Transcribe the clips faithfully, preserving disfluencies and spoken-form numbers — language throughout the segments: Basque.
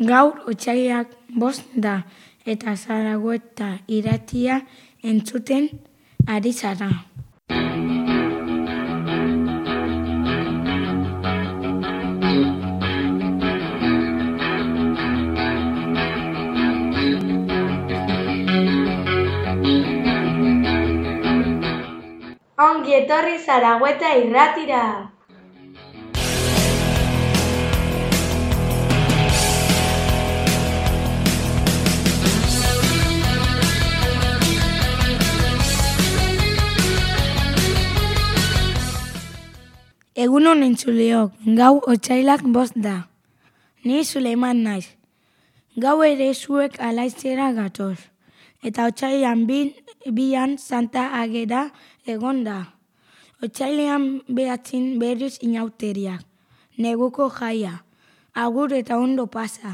Gaur otsailak bost da eta Zaragoza irratia entzuten ari zara. Ongi etorri Zaragoza irratira! Egun on entzuleok, gau otsailak bost da. Ni Suleiman naiz. Gau ere zuek alaizera gatoz. Eta otsailean bin, bian Santa Ageda egon da. Otsailean behatzin berriz inauteriak. Neguko jaia. Agur eta ondo pasa.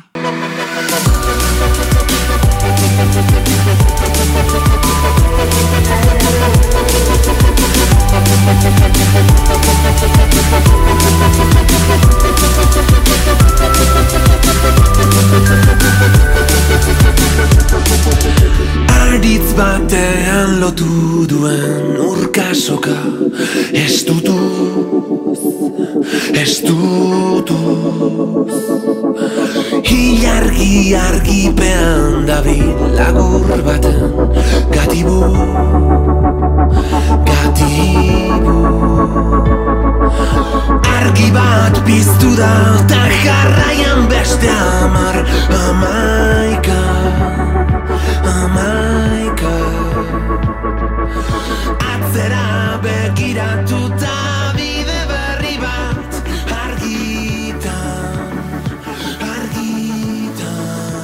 Aritz batean lotu duen urkasoka estutuz, estutuz. Ilargi argipean dabil lagur baten gatibu, gatibu. Argi bat piztu da eta jarraian beste amar, amaika, amaika. Atzera begiratuta bide berri bat argitan, argitan.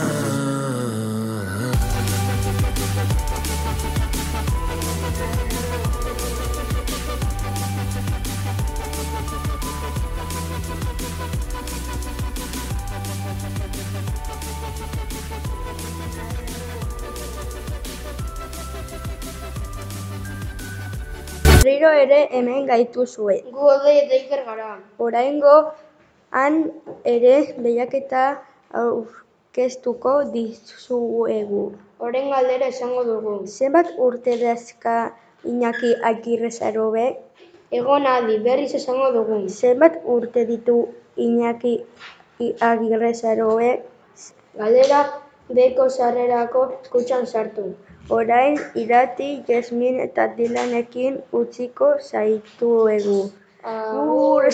Berriro ere hemen gaituzue. Gu Odei eta Iker gara. Oraingo han ere lehiaketa aurkeztuko dizuegu. Orain galdera esango dugu. Zenbat urte dazka Iñaki Agirrezarobe? Egon adi, berriz esango dugu. Zenbat urte ditu Iñaki Agirrezarobe? Galdera deiko sarrerako kutxan sartu. Orain irrati, Jasmin eta Dylanekin utziko zaituegu. Agur!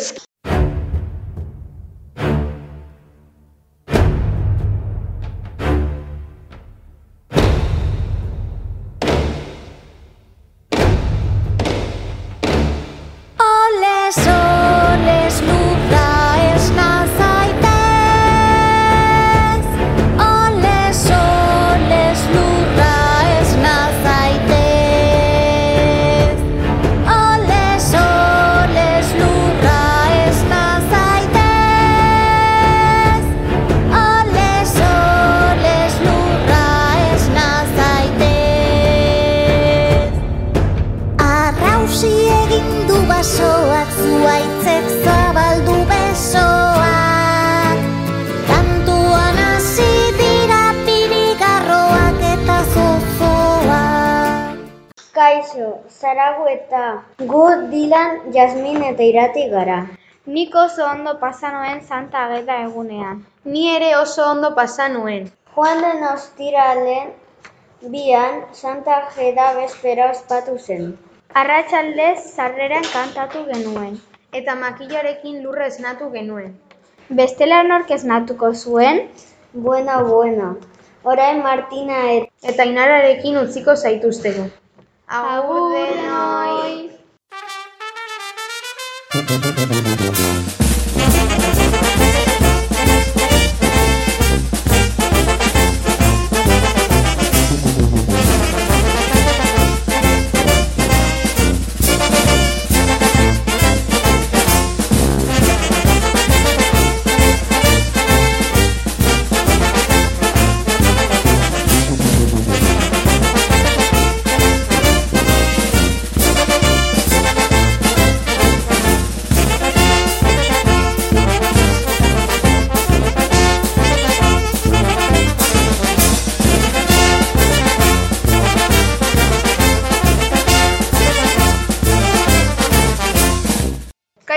Kaixo, Zaragoza. Gu Dylan, Jasmin eta irrati gara. Nik oso ondo pasa nuen Santa Ageda egunean. Ni ere oso ondo pasa nuen. Joan den ostiralen bian Santa Ageda bezpera ospatu zen. Arratsaldez sarreran kantatu genuen. Eta makillarekin lurra esnatu genuen. Bestela nork esnatuko zuen? Buena, buena. Orain Martina et... eta Inararekin utziko zaituztegu. Agur denoi!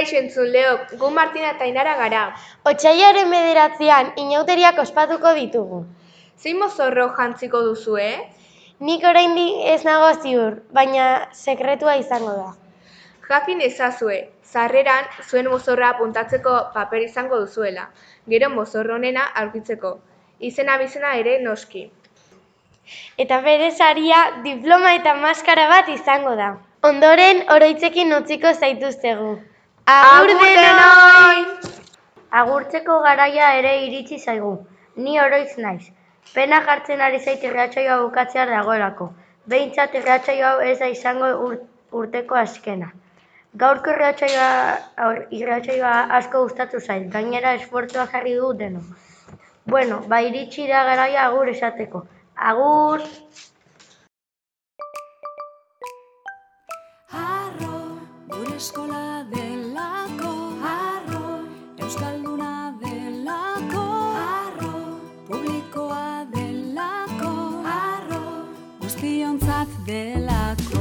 Kaixo entzuleok, gu Martina eta Ainara gara. Otsailaren bederatzian inauteriak ospatuko ditugu. Zein mozorro jantziko duzue? Nik oraindik ez nago ziur, baina sekretua izango da. Jakin ezazue, sarreran zuen mozorra apuntatzeko paper izango duzuela, gero mozorro honena aurkitzeko, izena bizena ere noski. Eta bere saria diploma eta maskara bat izango da. Ondoren oroitzekin utziko zaituztegu. Agur denoi! Agurtzeko garaia ere iritsi zaigu. Ni oroitz naiz. Pena jartzen ari zait irratsaioa bukatzear dagoelako. Behintzat irratsaio hau ez da izango ur, urteko azkena. Gaurko irratsaioa irratsaioa asko gustatu zait, gainera esfortzua jarri du denok. Bueno, ba iritsi da garaia agur esateko. Agur! Harro, gure eskola delako. Harro, euskalduna delako. Harro, publikoa delako. Harro, guztiontzat delako.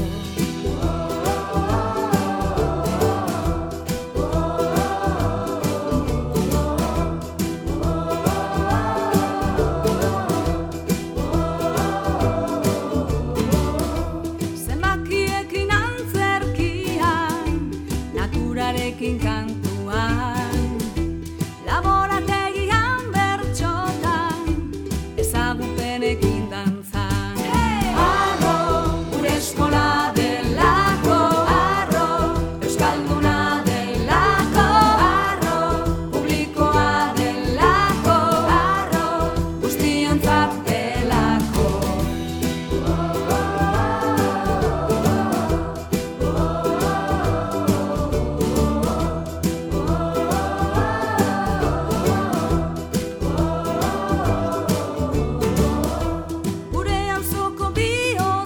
Kantuan, laborategian bertxotan, ezagupenekin dantzan. Harro, gure eskola delako. Harro, euskalduna delako. Harro, publikoa delako. Harro, guztiontzat delako.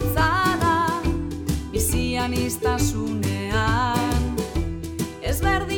Iztasunean, ezberdin